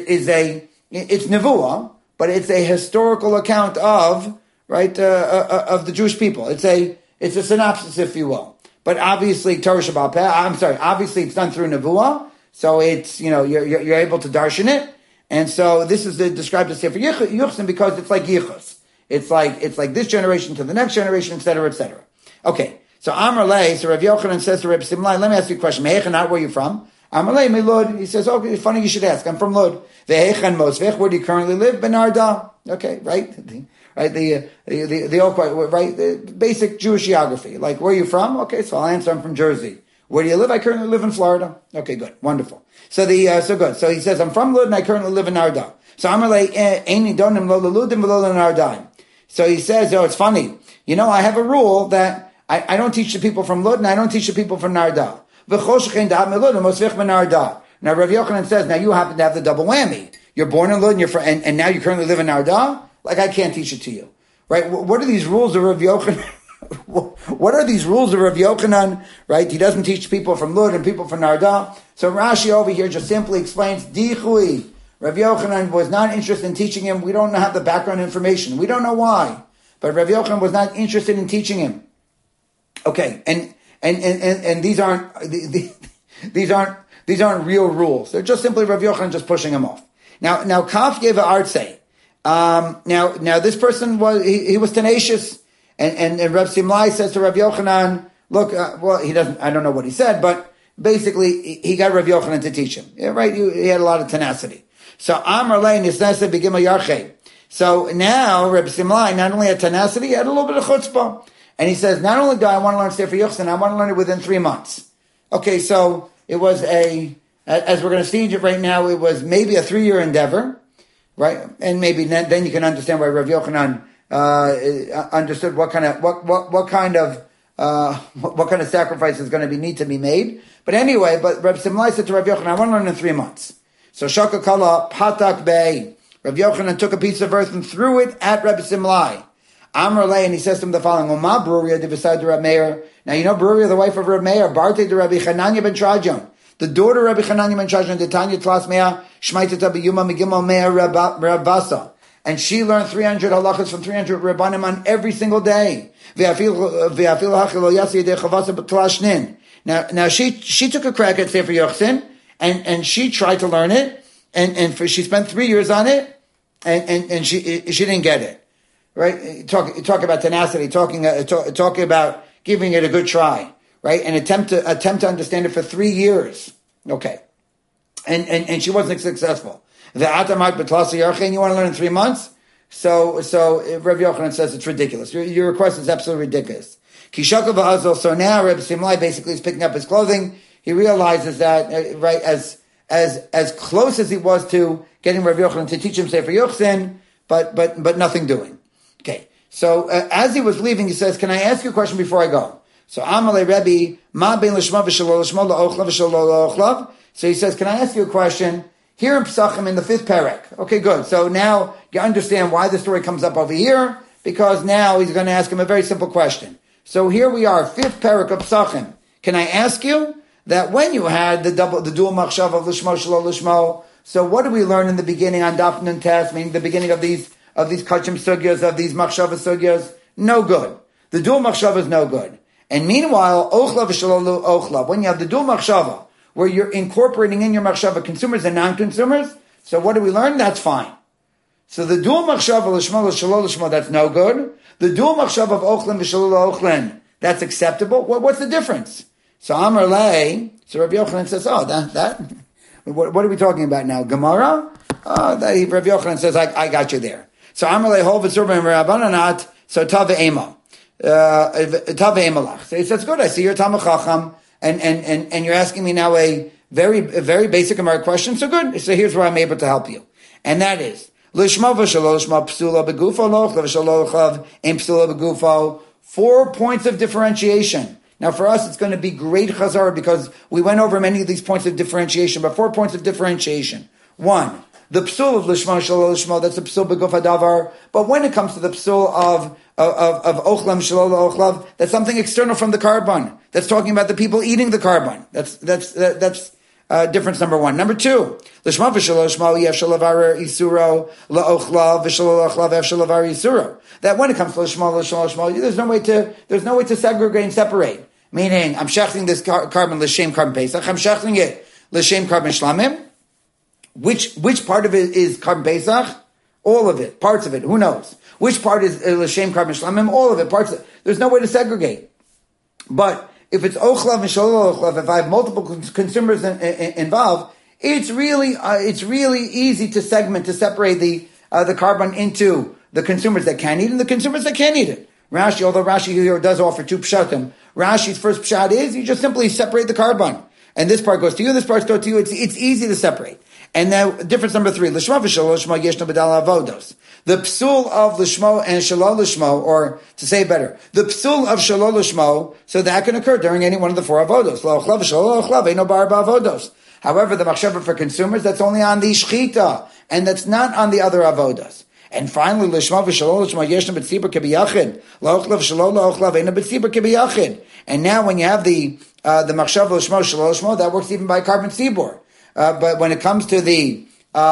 Nevuah, but it's a historical account of of the Jewish people. It's a synopsis, if you will. But obviously, Torah Sheba'al Peh, obviously it's done through Nevuah, so it's, you're able to darshan it. And so this is described as Sefer Yochsin because it's like Yichus. It's like this generation to the next generation, et cetera, et cetah. Okay. So Amar Lei, so Rav Yochanan says to Reb Simlai, let me ask you a question. Me'echan, where are you from? Amar Lei, me Lud. He says, okay, funny you should ask. I'm from Lud. Ve'echan Mosvech, where do you currently live? Benarda. Okay, right? Right, the old question, right? The basic Jewish geography. Like, where are you from? Okay, so I'll answer. I'm from Jersey. Where do you live? I currently live in Florida. Okay, good, wonderful. So good. So he says, I'm from Lud and I currently live in Narda. So I'm like, Eini donim lo leludim v'lo lenardaim. So he says, it's funny. I have a rule that I don't teach the people from Lud and I don't teach the people from Narda. Now Rav Yochanan says, now you happen to have the double whammy. You're born in Lud and now you currently live in Narda. Like, I can't teach it to you. Right? What are these rules of Rav Yochanan? What are these rules of Rav Yochanan? Right? He doesn't teach people from Lud and people from Narda. So Rashi over here just simply explains, Dichui. Rav Yochanan was not interested in teaching him. We don't have the background information. We don't know why. But Rav Yochanan was not interested in teaching him. Okay. And these aren't real rules. They're just simply Rav Yochanan just pushing him off. Now Kaf gave an artsay. Now this person he was tenacious, and Reb Simlai says to Reb Yochanan, look, he doesn't, I don't know what he said, but basically he got Reb Yochanan to teach him. Yeah, right? He had a lot of tenacity. So Amar Lei Nisnasa B'Gimel Yarchei. So now Reb Simlai not only had tenacity, he had a little bit of chutzpah. And he says, not only do I want to learn Sefer Yochsin, I want to learn it within 3 months. Okay, so it was as we're going to see it right now, it was maybe a 3-year endeavor. Right, and maybe then you can understand why Rav Yochanan understood what kind of sacrifice is going to need to be made. But anyway, Rav Simlai said to Rav Yochanan, I want to learn in 3 months. So Shaka Kala Patak Bey. Rav Yochanan took a piece of earth and threw it at Rav Simlai. Amar Lei, and he says to him the following: Oma Bruria de beside Rav Meir. Now you know Bruria, the wife of Rav Meir, Barte de Rabbi Chananya ben Trajan. The daughter of Rabbi Chananya ben Trajan, the Tanya Tlas Mea, Shmaitata B'Yuma Megimel Mea Rabbasa. And she learned 300 halachas from 300 Rabbanim on every single day. Now she took a crack at Sefer Yochsin, and she tried to learn it, and she spent 3 years on it, and she didn't get it. Right? Talk about tenacity, talking about giving it a good try. Right? And attempt to understand it for 3 years. Okay. And she wasn't successful. The Atamat B'Tlasa Yarchei, and you want to learn in 3 months? So Rav Yochanan says it's ridiculous. Your request is absolutely ridiculous. Kishaka v'Azol, so now Reb Simlai basically is picking up his clothing. He realizes that, right, as close as he was to getting Rav Yochanan to teach him Sefer Yochsin, but nothing doing. Okay. So, as he was leaving, he says, can I ask you a question before I go? So Amalei Rebbe, Ma ben l'shma v'shelo l'shma la'ochlav v'shelo la'ochlav. So he says, can I ask you a question? Here in Pesachim in the 5th parak. Okay, good. So now you understand why the story comes up over here, because now he's going to ask him a very simple question. So here we are, 5th parak of Pesachim. Can I ask you that when you had the dual machshava of lishmo shelo lishmo, so what do we learn in the beginning on Daf Nun Tes, meaning the beginning of these kachim sugyas, of these machshava sugyas? No good. The dual machshava is no good. And meanwhile, ochla v'shelo ochla, when you have the dual machshava, where you're incorporating in your machshava consumers and non-consumers, so what do we learn? That's fine. So the dual machshava l'shmo l'shelo l'shmo, that's no good. The dual machshava of ochlin v'shelo ochlin, that's acceptable. What's the difference? So Amar Lei, so Rabbi Yochanan says, what are we talking about now? Gemara? Rabbi Yochanan says, I got you there. So Amar Lei hol v'tzurba m'Rabbananat, so Tav Ema. Tav Emalach. So he says, good, I see you're Talmid Chacham, and you're asking me now a very basic Gemara question, so good. So here's where I'm able to help you. And that is, Lishma v'shelo l'shma psula begufo lochla v'shelo l'chav ein psula begufo. 4 points of differentiation. Now for us, it's going to be great chazara because we went over many of these points of differentiation, but 4 points of differentiation. 1, the psul of lishma shelo lishma, that's the psul beguf hadavar. But when it comes to the psul of ochlam shelo ochlav, that's something external from the carbon. That's talking about the people eating the carbon. That's difference number 1. Number 2, l'shma v'shelo l'shma yev shalavar isuro la'ochlav v'shelo la'ochlav yev shalavar isuro. That when it comes to l'shma, there's no way to segregate and separate. Meaning, I'm shechting this carbon l'shem carbon pesach. I'm shechting it l'shem carbon shlamim. Which part of it is carbon pesach? All of it, parts of it. Who knows? Which part is l'shem carbon shlamim? All of it, parts of it. There's no way to segregate. But if it's ochlav and shelo ochlav, if I have multiple consumers involved, it's really easy to segment, to separate the carbon into the consumers that can eat and the consumers that can't eat it. Rashi, although Rashi here does offer 2 pshatim, Rashi's first pshat is you just simply separate the carbon, and this part goes to you, this part goes to you. It's easy to separate. And now, difference number 3, l'shma v'shelo l'shma yeshna b'dal avodos. The psul of l'shmo and shelo l'shmo, or to say better, the psul of shelo l'shmo, so that can occur during any one of the 4 avodos. L'ochlav v'shelo l'ochlav, eino bar ba'avodos. However, the machshava for consumers, that's only on the shchita, and that's not on the other avodos. And finally, l'shma v'shelo l'shma yeshna b'tzibur kebiyachid. L'ochlav v'shelo l'ochlav, eino b'tzibur kebiyachid. And now when you have the machshava l'shmo, shelo l'shmo, that works even by carbon tzibur. But when it comes to the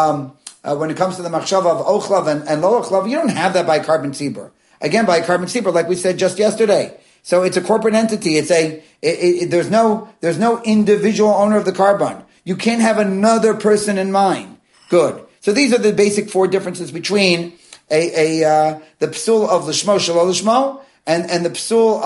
machshava of ochlav and lo ochlav, you don't have that by carbon tzibur. Again, by carbon tzibur, like we said just yesterday. So it's a corporate entity. There's no individual owner of the carbon. You can't have another person in mind. Good. So these are the basic 4 differences between the psul of l'shmo shelo l'shmo and the psul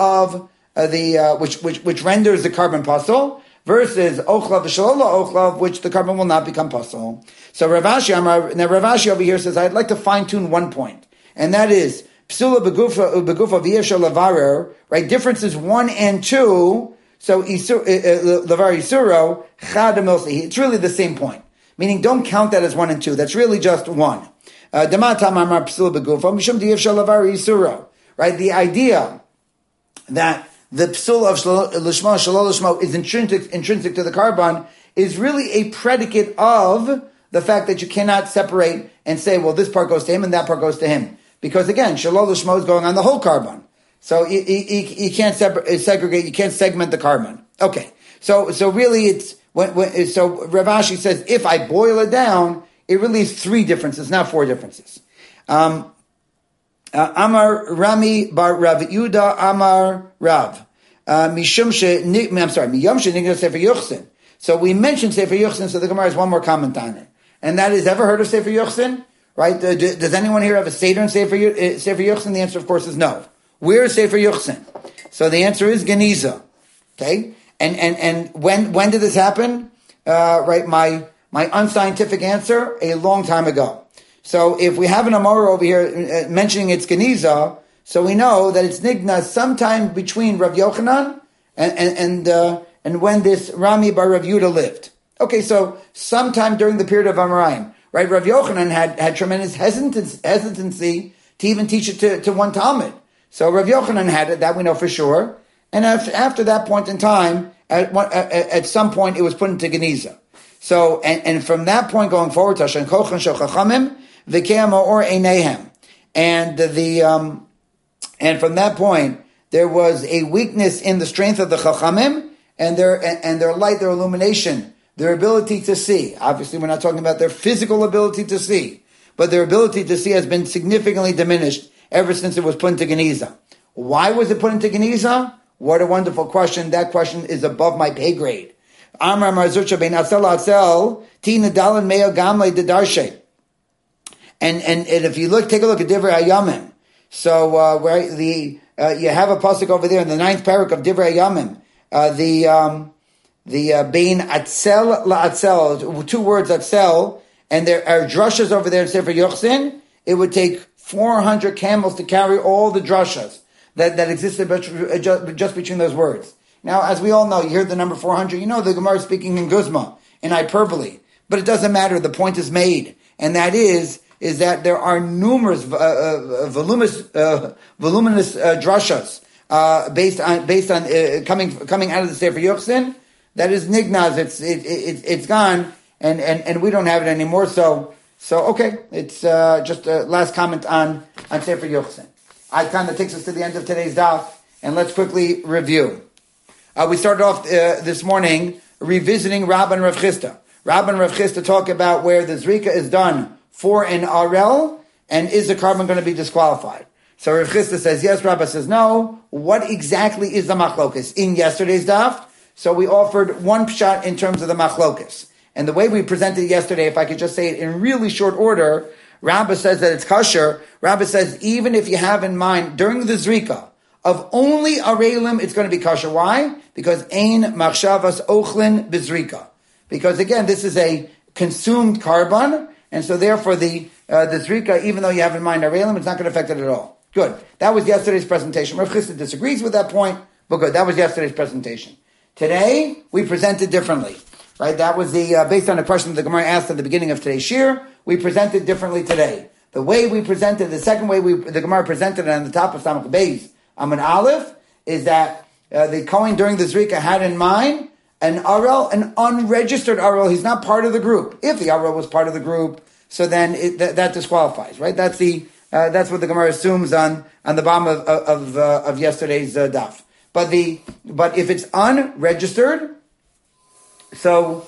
of which renders the carbon pasul, versus ochlav v'shelo ochlav, which the carbon will not become pasul. So Rav Ashi over here says, I'd like to fine tune 1 point, and that is psula begufa v'yesha lavarer. Right, differences 1 and 2. So lavar isuro chad milsi. It's really the same point. Meaning, don't count that as 1 and 2. That's really just 1. Dematam amar psula begufa mishum d'yesha lavar isuro. Right, the idea that the psul of l'shma shelo l'shma is intrinsic to the carbon is really a predicate of the fact that you cannot separate and say, well, this part goes to him and that part goes to him. Because again, shelo l'shma is going on the whole carbon. So you can't segregate, you can't segment the carbon. Okay. So really it's, so Rav Ashi says, if I boil it down, it really is 3 differences, not 4 differences. Amar Rami bar Rav Yuda Amar Rav. Miyom Nigna Sefer Yuchsin. So we mentioned Sefer Yuchsin, so the Gemara has 1 more comment on it. And that is, ever heard of Sefer Yuchsin? Right? Does anyone here have a Seder in Sefer Yuchsin? The answer, of course, is no. Where is Sefer Yuchsin? So the answer is Geniza. Okay? And when did this happen? Right, my unscientific answer, a long time ago. So if we have an Amora over here mentioning it's Geniza, so we know that it's Nigna sometime between Rav Yochanan and when this Rami bar Rav Yudah lived. Okay, so sometime during the period of Amoraim, right? Rav Yochanan had tremendous hesitancy to even teach it to one Talmud. So Rav Yochanan had it, that we know for sure. And after that point in time, at some point it was put into Geniza. So, and from that point going forward, Tashan Kochan Shel Chachamim, V'keam or Einehem. And from that point, there was a weakness in the strength of the Chachamim, and their light, their illumination, their ability to see. Obviously, we're not talking about their physical ability to see, but their ability to see has been significantly diminished ever since it was put into Geniza. Why was it put into Geniza? What a wonderful question. That question is above my pay grade. Amar Marzurcha ben Atzel Atzel, Tina Dalan Meo Gamle Dedarshe. And if you take a look at Divrei Hayamim, so where you have a pasuk over there in the 9th parak of Divrei Hayamim, the Bein Atzel LaAtzel, 2 words Atzel, and there are drushes over there in Sefer Yochsin. It would take 400 camels to carry all the drushes that existed just between those words. Now, as we all know, you hear the number 400, you know the Gemara is speaking in Guzma, in hyperbole. But it doesn't matter, the point is made. And that is that there are numerous voluminous drashas based on coming out of the Sefer Yochsin. That is nignaz, it's gone, and we don't have it anymore. So okay, it's just a last comment on Sefer Yochsin. I kind of takes us to the end of today's daf, and let's quickly review. We started off this morning revisiting Rabban and Rav Chisda. Rabban and Rav Chisda talk about where the Zrika is done for an RL, and is the carbon going to be disqualified? So Rav Chisda says yes, Rabba says no. What exactly is the machlokas in yesterday's daf? So we offered one pshat in terms of the machlokas. And the way we presented it yesterday, if I could just say it in really short order, Rabba says that it's kosher. Rabba says even if you have in mind during the Zrika of only arelim, it's going to be kosher. Why? Because ein machshavas ochlin bizrika. Because again, this is a consumed carbon, and so therefore the zrika, even though you have in mind arelim, it's not going to affect it at all. Good. That was yesterday's presentation. Rav Chisda disagrees with that point, but good. That was yesterday's presentation. Today we presented differently. Right? That was based on a question that the Gemara asked at the beginning of today's shir. We presented differently today. The way we presented, the second way the Gemara presented it on the top of Samach Beis, Amud Aleph, is that the Kohen during the Zrika had in mind an RL, an unregistered RL. He's not part of the group. If the RL was part of the group, so then that disqualifies, right? That's what the Gemara assumes on the bottom of yesterday's daf. But if it's unregistered, so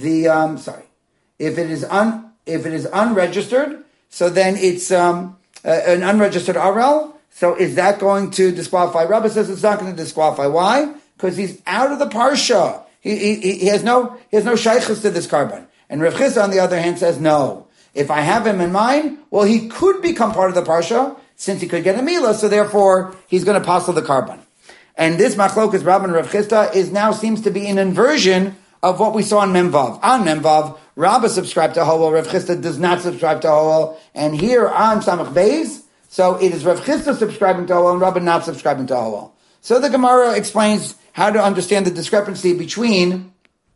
if it is unregistered, so then it's an unregistered RL. So is that going to disqualify? Rabbi says it's not going to disqualify. Why? Because he's out of the parsha. He has no shaykhus to this carbon. And Rav Chisda, on the other hand, says no. If I have him in mind, well, he could become part of the parsha since he could get a milah. So therefore, he's going to passel the carbon. And this machlokas Rabban and Rav Chisda now seems to be an inversion of what we saw in Memvav. On Memvav, Rabba subscribed to Howell, Rav Chisda does not subscribe to Howell. And here on Samach Beis, so it is Rav Chisda subscribing to Howell and Rabba not subscribing to Howell. So the Gemara explains how to understand the discrepancy between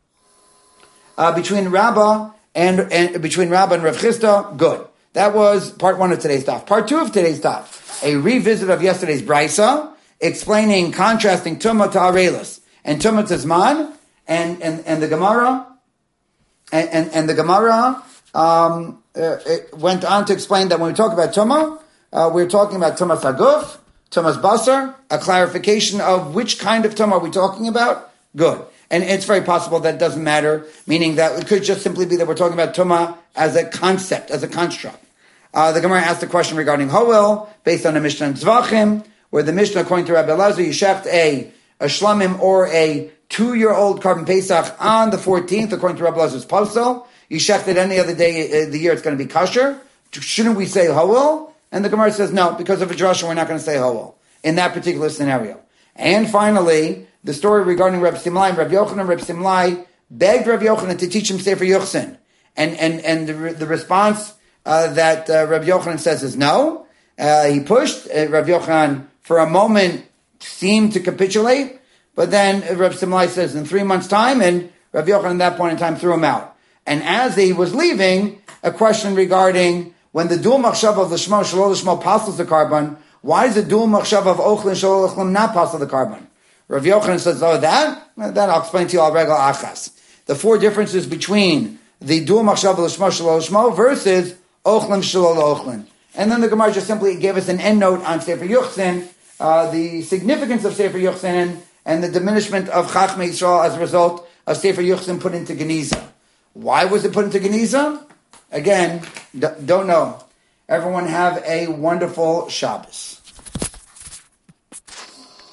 Rabba and between Rabba and Rav Chisda. Good. That was part 1 of today's daf. Part 2 of today's daf, a revisit of yesterday's brisa, explaining, contrasting Tumah to Arelis and Tumah to Zman, and the Gemara, and the Gemara it went on to explain that when we talk about Tumah, we're talking about Tumah Saguf, Tumah Basar, a clarification of which kind of Tumah are we talking about. Good. And it's very possible that it doesn't matter, meaning that it could just simply be that we're talking about Tumah as a concept, as a construct. The Gemara asked a question regarding Howell, based on the Mishnah in Zvachim, where the Mishnah, according to Rabbi Elazar, you shecht a shlamim or a 2-year-old carbon Pesach on the 14th, according to Rabbi Elazar's Pasal. You shecht it any other day of the year, it's going to be kosher. Shouldn't we say Howell? And the Gemara says no, because of a drasha, we're not going to say Howell in that particular scenario. And finally, the story regarding Reb Simlai and Reb Yochanan. Reb Simlai begged Reb Yochanan to teach him Sefer Yochsin. And the response that Reb Yochanan says is no. He pushed. Reb Yochanan, for a moment, seemed to capitulate. But then Reb Simlai says in 3 months' time, and Reb Yochanan at that point in time threw him out. And as he was leaving, a question regarding when the dual machshav of Lishmo, Shalol Lishmo passes the carbon, why is the dual machshav of Ochlin, Shalol Lishmo not pass the carbon? Rav Yochanan says, that I'll explain to you al regel achas. The 4 differences between the dual machshav of Lishmo, Shalol Lishmo versus Ochlin, Shalol Ochlin. And then the Gemara just simply gave us an end note on Sefer Yochsin, the significance of Sefer Yochsin, and the diminishment of Chachmei Yisrael as a result of Sefer Yuchsin put into Geniza. Why was it put into Geniza? Again, don't know. Everyone have a wonderful Shabbos.